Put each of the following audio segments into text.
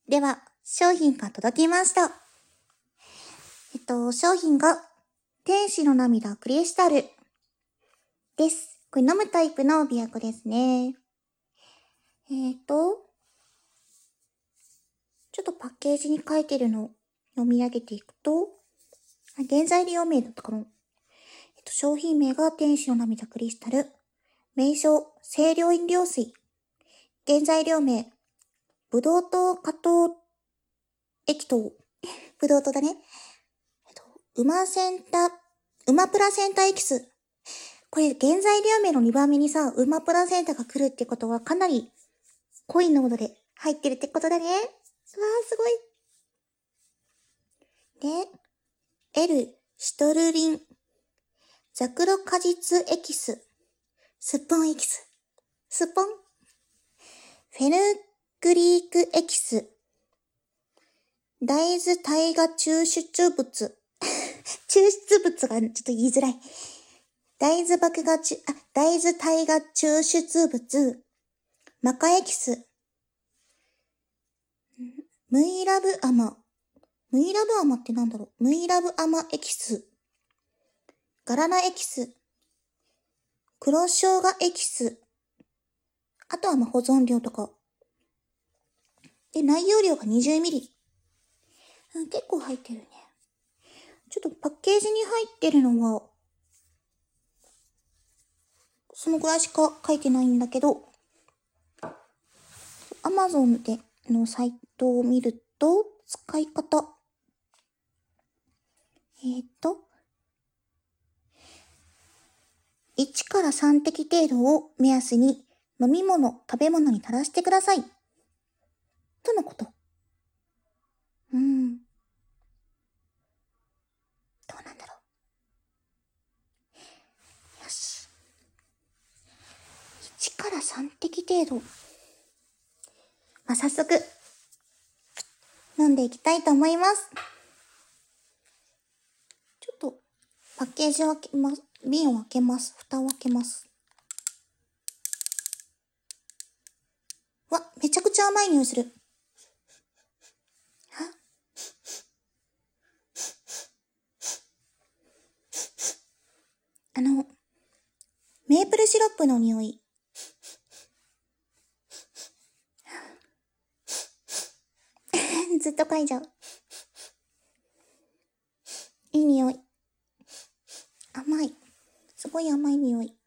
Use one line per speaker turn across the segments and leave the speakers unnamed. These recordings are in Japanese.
では、商品が届きました。商品が、天使の涙クリスタルです。これ飲むタイプの美薬ですね。ちょっとパッケージに書いてるのを読み上げていくと、原材料名だったかな。商品名が天使の涙クリスタル。名称、清涼飲料水。原材料名、ブドウ糖果糖液糖。ブドウ糖だね。ウマプラセンタエキス。これ原材料名の2番目にさ、ウマプラセンタが来るってことはかなり濃い濃度で入ってるってことだね。わー、すごい。で、L、シトルリン、ザクロ果実エキス、スッポンエキス、スッポン、フェヌグリークエキス、大豆体芽抽出物、抽出物がちょっと言いづらい。大豆体芽抽出物、マカエキス、ムイラブアマってなんだろう。ムイラブアマエキス、ガラナエキス、黒生姜エキス、あとは保存料とか。で、内容量が 20ml。結構入ってるね。ちょっとパッケージに入ってるのは、そのぐらいしか書いてないんだけど、Amazon でのサイトを見ると、使い方。1から3滴程度を目安に飲み物、食べ物に垂らしてください。とのこと。どうなんだろう。よし。1から3滴程度。早速、飲んでいきたいと思います。ちょっと、パッケージを開けます。瓶を開けます。蓋を開けます。わ、めちゃくちゃ甘い匂いする。メープルシロップの匂い。ずっと嗅いじゃう。いい匂い。甘い。すごい甘い匂い。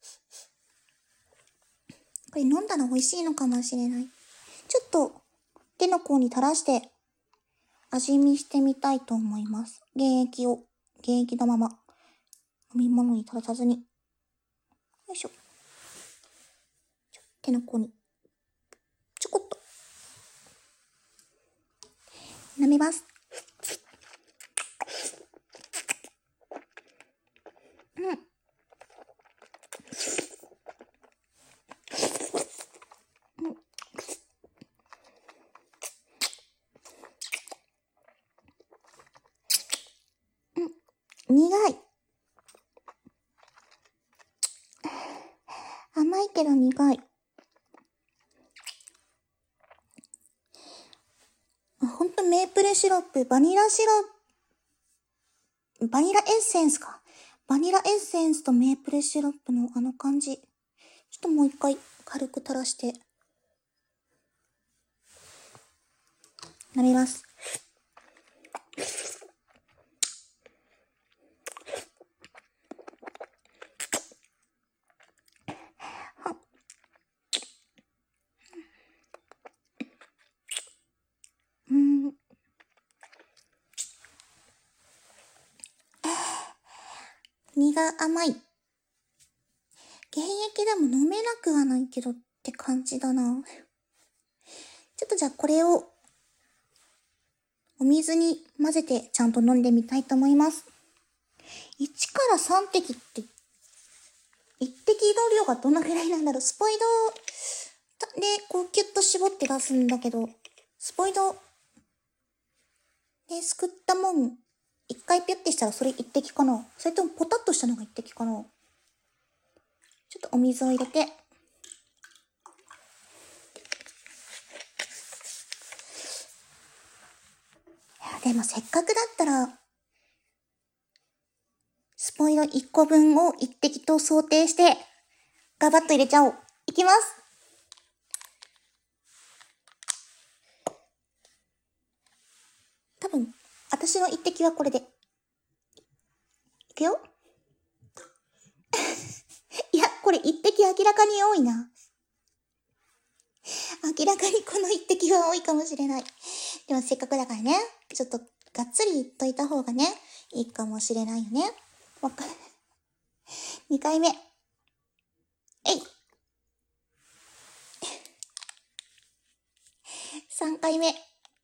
これ飲んだら美味しいのかもしれない。ちょっと手の甲に垂らして味見してみたいと思います。原液のまま飲み物に垂らさずに。よいしょ。手の甲にちょこっと舐めます。苦い。甘いけど苦い。ほんとメープルシロップ、バニラエッセンスか。バニラエッセンスとメープルシロップのあの感じ。ちょっともう一回軽く垂らして飲みます。甘い。原液でも飲めなくはないけどって感じだな。ちょっとじゃあこれをお水に混ぜてちゃんと飲んでみたいと思います。1から3滴って、1滴の量がどのぐらいなんだろう。スポイドでこうキュッと絞って出すんだけど、スポイドですくったもん、一回ピュッてしたらそれ1滴かな。それともポタッとしたのが1滴かな。ちょっとお水を入れて、 でもせっかくだったら、スポイト1個分を1滴と想定して、ガバッと入れちゃおう。いきます。多分、私の1滴はこれで。いくよ。いや、これ1滴明らかに多いな。明らかにこの1滴は多いかもしれない。でもせっかくだからね、ちょっとがっつりいっといた方がね、いいかもしれないよね。2回目。えい。3回目。い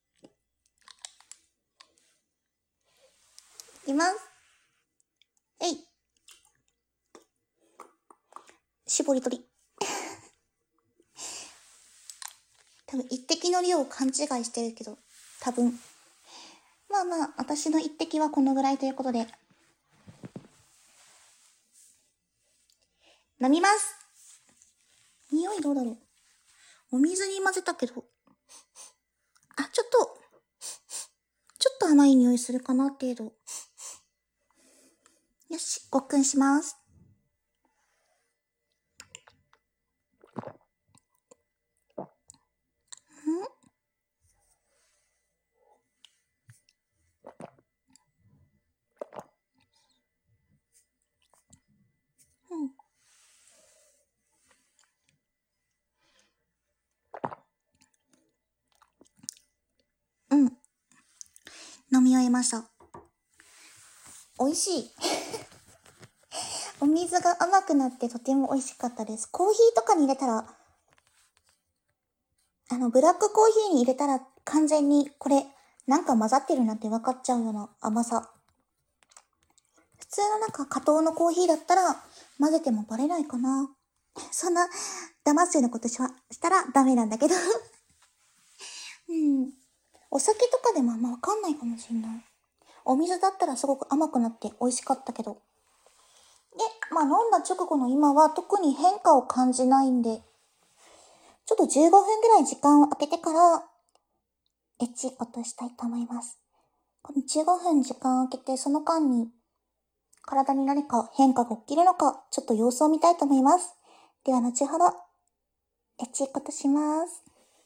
きます。えい。絞り取り。多分一滴の量を勘違いしてるけど、多分。まあまあ、私の一滴はこのぐらいということで。飲みます。匂いどうだろう。お水に混ぜたけど。ちょっと甘い匂いするかな程度。よし、ごっくんします。飲み終えました。美味しい。お水が甘くなってとても美味しかったです。コーヒーとかに入れたら、ブラックコーヒーに入れたら完全にこれ、なんか混ざってるなって分かっちゃうような甘さ。普通の加糖のコーヒーだったら混ぜてもバレないかな。そんな騙すようなことしたらダメなんだけど。お酒とかでもあんま分かんないかもしんない。お水だったらすごく甘くなって美味しかったけど。で、飲んだ直後の今は特に変化を感じないんで、ちょっと15分ぐらい時間を空けてから、エチーことしたいと思います。この15分時間を空けて、その間に体に何か変化が起きるのか、ちょっと様子を見たいと思います。では後ほど、エチーことします。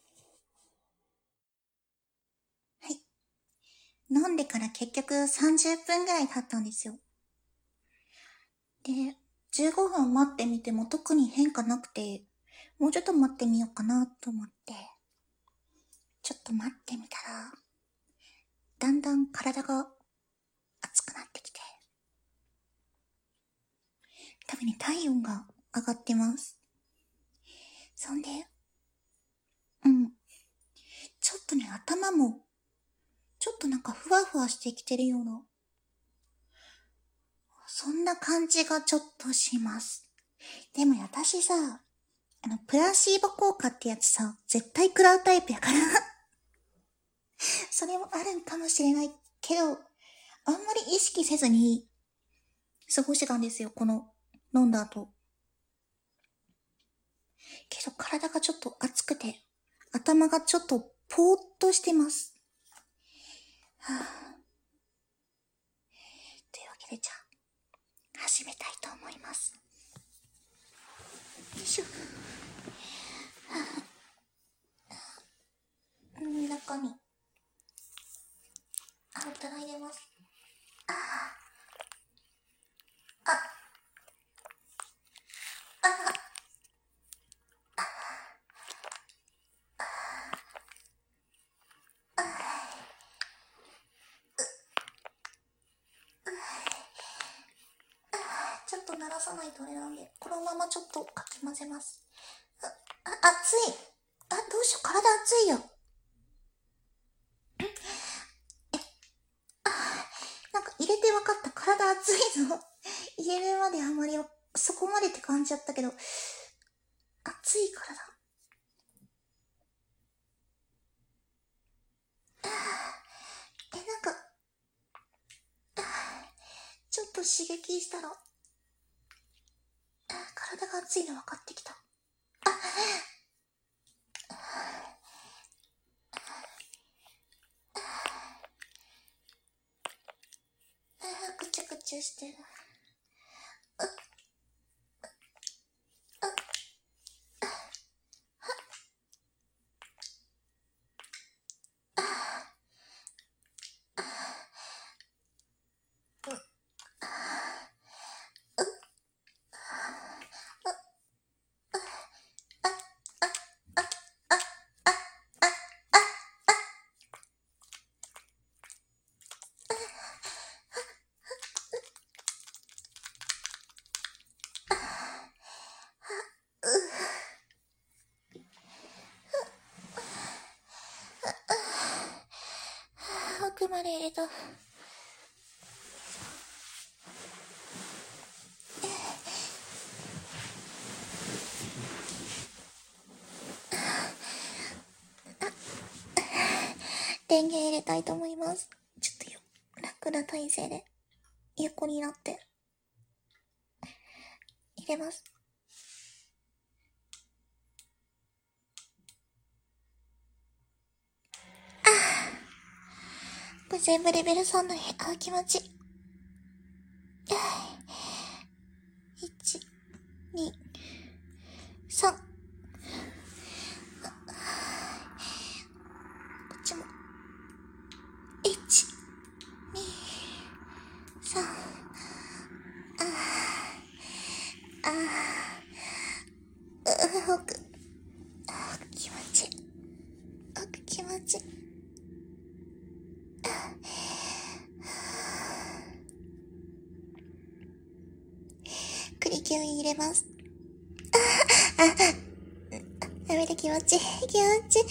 はい。飲んでから結局30分ぐらい経ったんですよ。で、15分待ってみても特に変化なくて、もうちょっと待ってみようかなと思って、ちょっと待ってみたら、だんだん体が熱くなってきて、多分ね、体温が上がってます。そんで、ちょっとね、頭も、ちょっとふわふわしてきてるような、そんな感じがちょっとします。でも私さ、プラシーボ効果ってやつさ、絶対食らうタイプやからそれもあるんかもしれないけど、あんまり意識せずに過ごしてたんですよ、この飲んだ後。けど体がちょっと熱くて、頭がちょっとぽーっとしてます。はぁ。というわけでじゃあ、始めたいと思います。よいしょ。中に、いただいてます。ちょっと鳴らさないとあれなんで、このままちょっとかき混ぜます。熱い。どうしよう、体熱いよ。入れて分かった。体熱いぞ。入れるまであまり、そこまでって感じちゃったけど、熱いからだ。ちょっと刺激したら、体が熱いの分かってきた。 中してる。奥まで入れた。電源入れたいと思います。ちょっと楽な体勢で横になって入れます。これ全部レベル3の部屋。気持ちいい。1、2、3。こっちも。1、2、3。奥気持ちいい。奥気持ちいい。クリキュー入れます。涙気持ちいい。気持ちいい。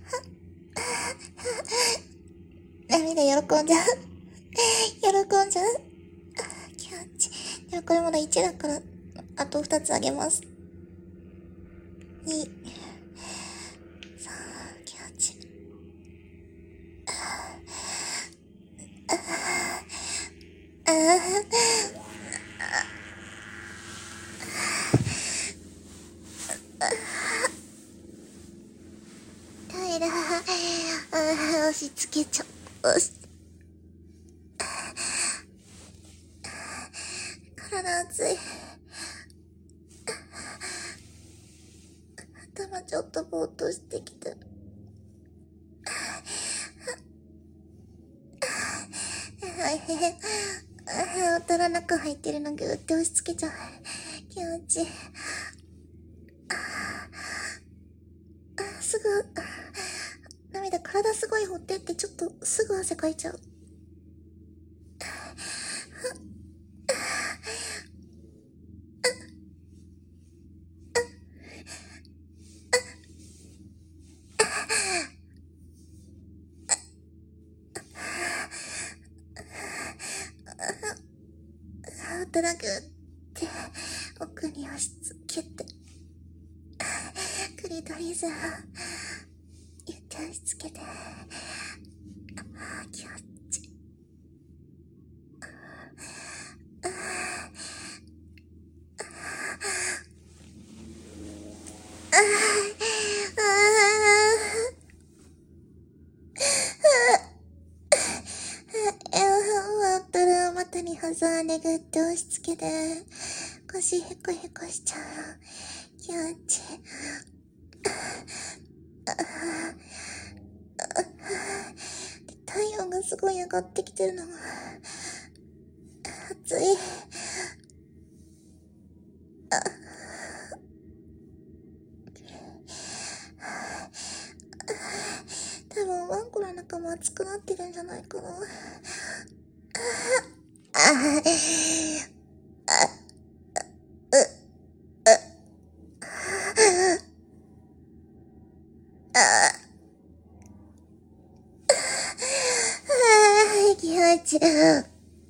涙喜んじゃう。喜んじゃう。気持ちいい。でもこれまだ1だから、あと2つあげます。2、3、気持ちいい。押し付けちゃう。体熱い。頭ちょっとぼーっとしてきてる。大人中入ってるのぐーって押し付けちゃう。気持ちいい。すぐ、涙体すごいほってってちょっとすぐ汗かいちゃう。大人ぐーって奥に押し付けて、クリトリス言って押し付けて、気持ちいい。終わったら股に挟んでぐって押し付けて、腰へこへこしちゃう。気持ちいい。体温がすごい上がってきてるのが暑い。多分ワンコの中も熱くなってるんじゃないかな。気持ちいい。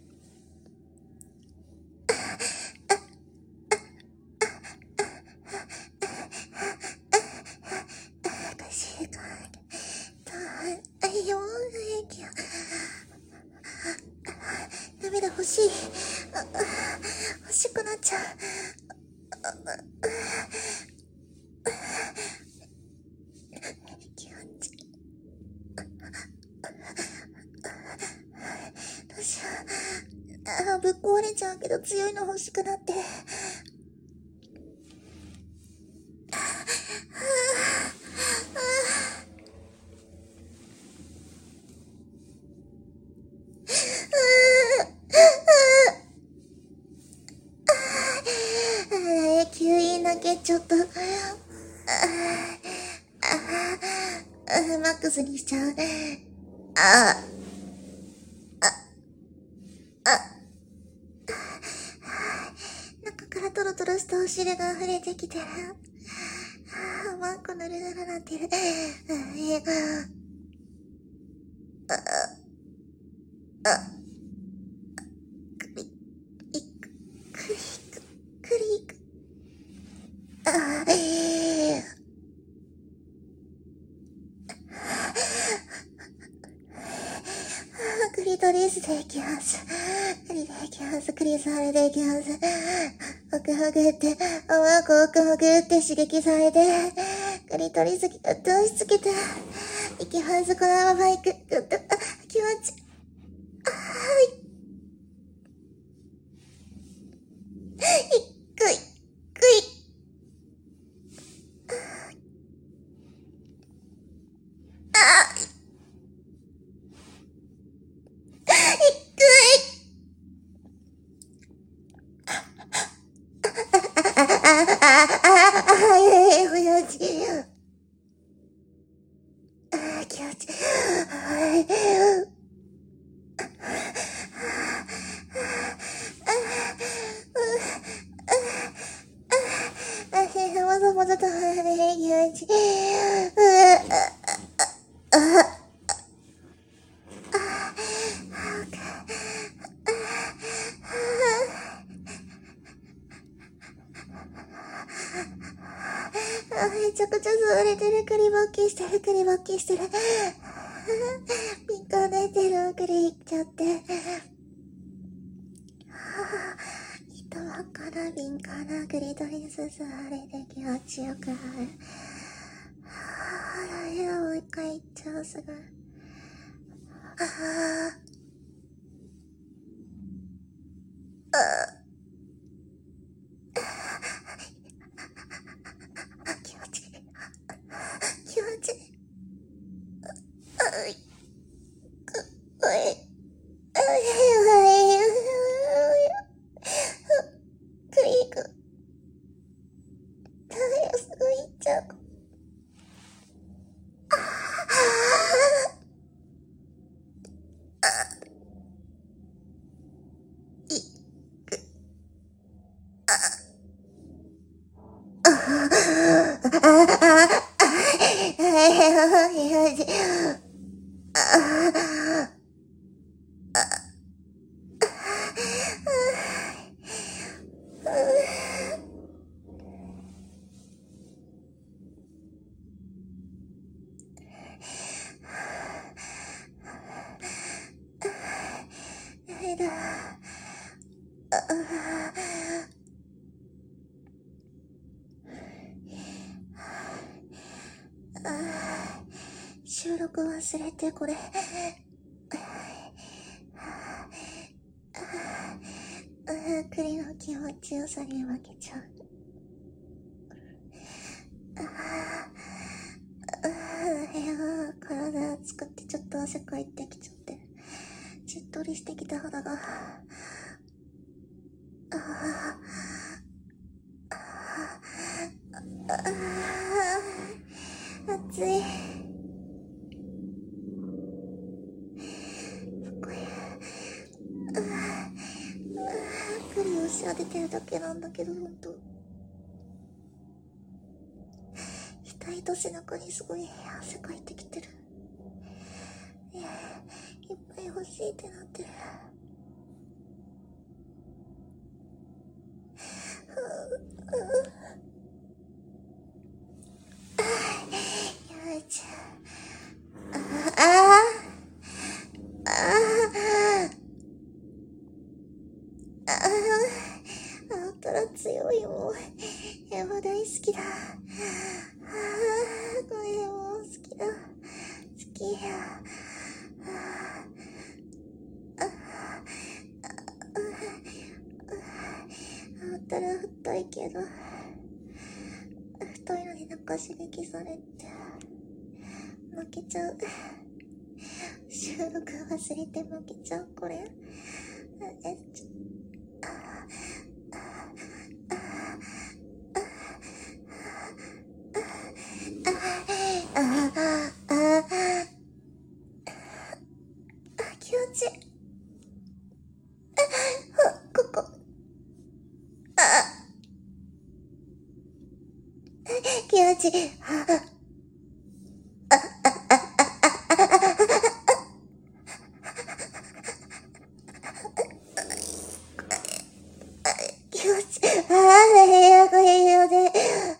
涙欲しい。欲しくなっちゃう。気持ちいい。どうしよぶっ壊れちゃうけど強いの欲しくなって。吸引だけちょっと、マックスにしちゃう。中からトロトロしたお汁が溢れてきてる。マンコぬるぬるなってる。クリック。クリトリスでいきます。クリでいきます。クリスハルでいきます。奥ほぐって、おまこ奥ほぐって刺激されて、クリトリスギュッと押し付けて、いきます。このまま行く。ぐっと、気持ち。くい。気持ち。もぞもぞと、気持ち。めちゃくちゃ潰れてる。クリボッキしてる。敏感出てる。クリいっちゃって。糸輪から敏感なクリトリス吸われて気持ちよくなる。大変だ、もう一回いっちゃう、すぐ。気持ちいい。クリーク。すごいいっちゃう。収録忘れて、これ。栗の気持ちよさに負けちゃう。体熱くってちょっと汗かいてきちゃって。しっとりしてきた肌が。熱い。栗を仕上げてるだけなんだけど、ほんと。額と背中にすごい汗かいてきてる。いっぱい欲しいってなってる。やめちゃう。あったら強いもん。エヴァ大好きだ。これも好きだ。好きや。 けど、太いのでなんか刺激されて負けちゃう。収録忘れて負けちゃう。これ気持ちいい。ここ気持ちいい。気持ちいい。これよね。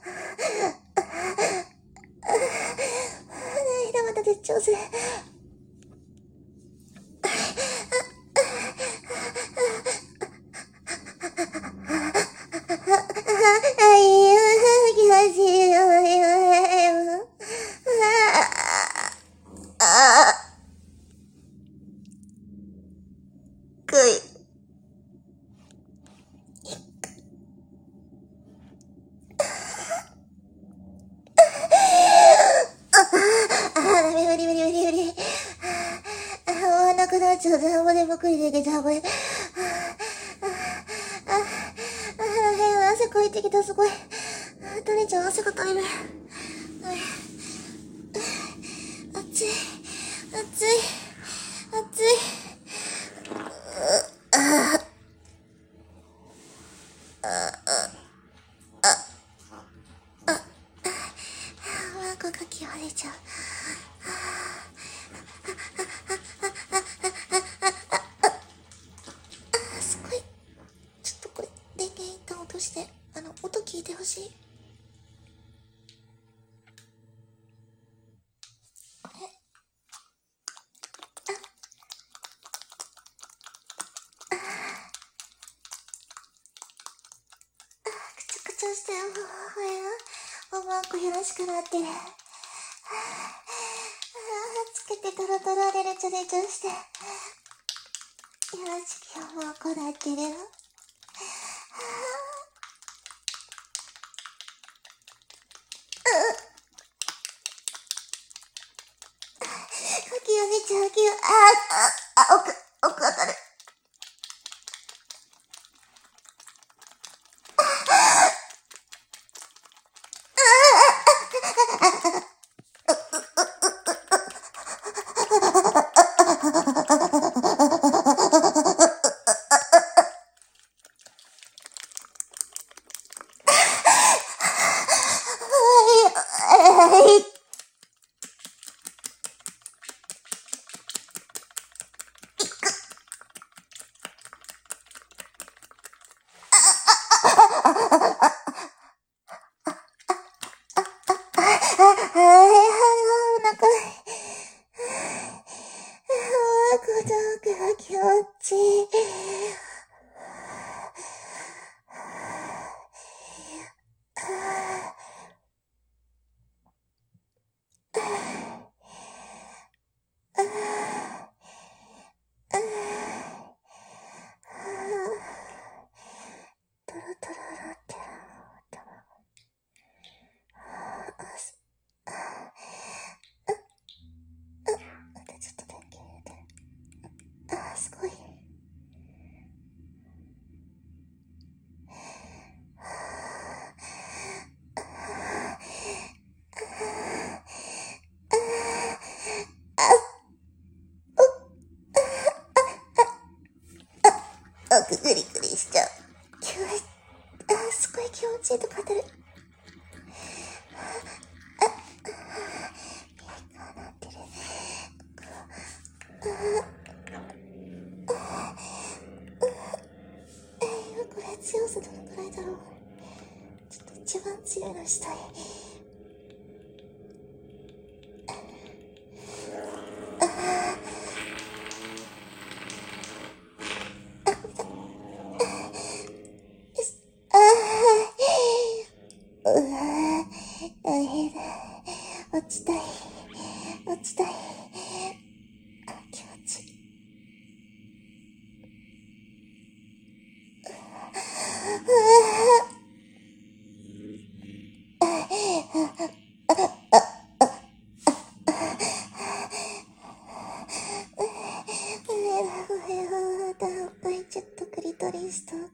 また絶頂する。無理。終わんなくなっちゃう。もう眠くりできた、これ。汗かいてきた、すごい。垂れちゃう、汗が垂れる。暑い。こがき割れちゃう。すごい。ちょっとこれ、電源一旦落として、音聞いてほしい。これ。くちゃくちゃしてる。マークよろしくなってる。つけてトロトロでレチャレチャして。よろしくマークなってる。気をめちゃう、奥当たる。気持ちいい。トロトロなってる。ちょっと電源入れて。すごい。グリグリしちゃう。すごい気持ちいいとか当たる。なってる。今これ強さどのくらいだろう。ちょっと一番強いのしたい。大変だ。落ちたい。気持ちいい。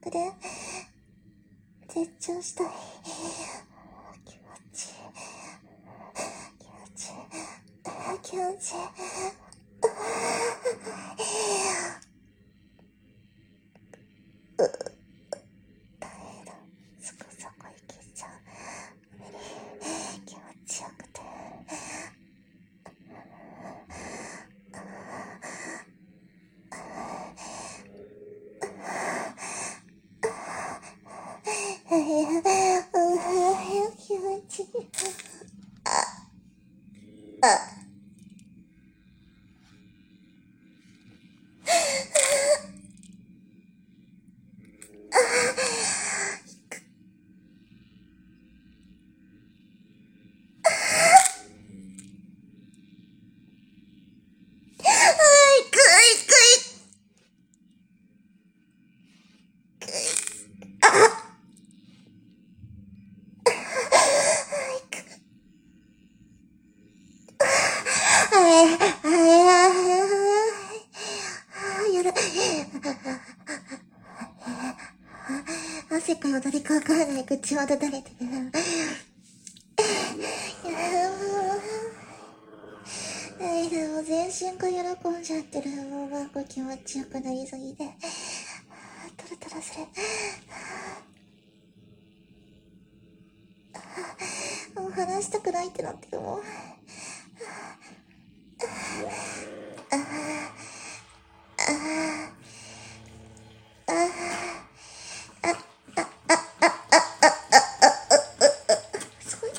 くで絶頂したい。気持ちいい。気持ちいい。大変だ。そこそこいけちゃう。無理。気持ちよくて。気持ちいい。汗かよ誰かわからない口はだたれてる。でも全身が喜んじゃってる。もうなんか気持ちよくなりすぎて。トラトラする。もう話したくないってなってるもん。すごい。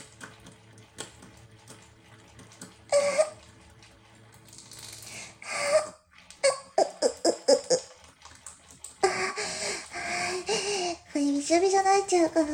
これびしょびしょになっちゃうかな。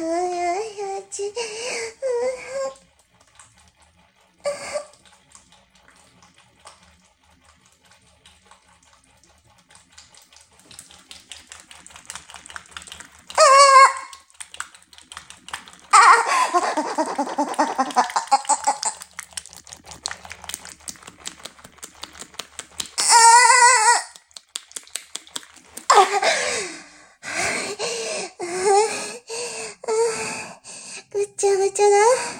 ぐっちゃぐちゃだ。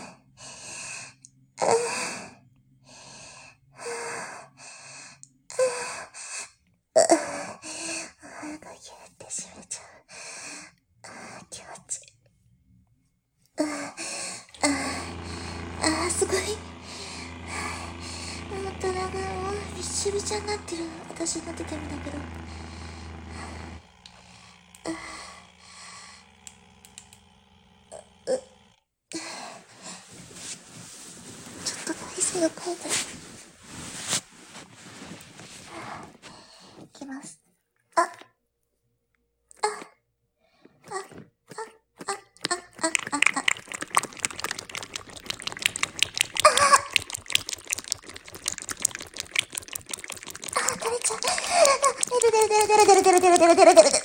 なんかギュってしめちゃう。気持ちいい。すごい。本当だがもうびっしょびしょになってる。私の出てみたけど。ちょっと体勢を変えたい。いきます。垂れちゃう。出る。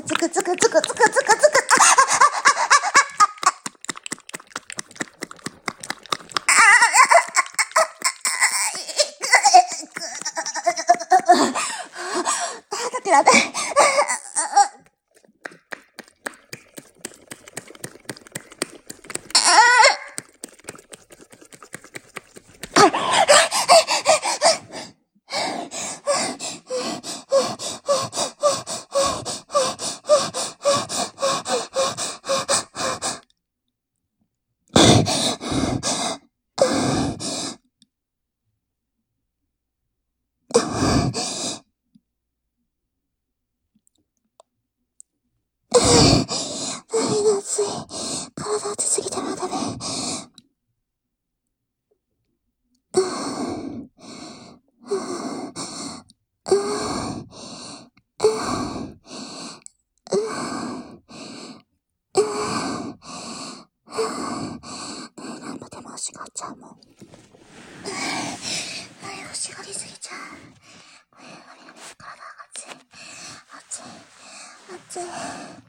くつくつくつくつくつくつく。だって。暑い。体熱すぎてもダメ。何歩でも欲しがっちゃうもん。欲しがりすぎちゃう。体が熱い。熱い。